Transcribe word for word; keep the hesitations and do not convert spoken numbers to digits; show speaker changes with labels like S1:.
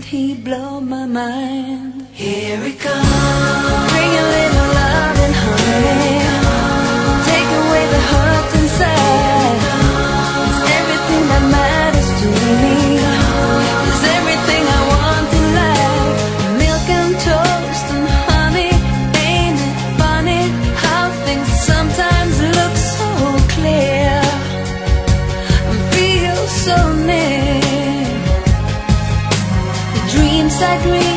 S1: Doesn't he blow my mind? Here it comes. Bring a little love and honey. Take away the hurt inside. It's everything that matters to me. It's everything I want in life. Milk and toast and honey. Ain't it funny how things sometimes look so clear and feel so near? The dreams I dream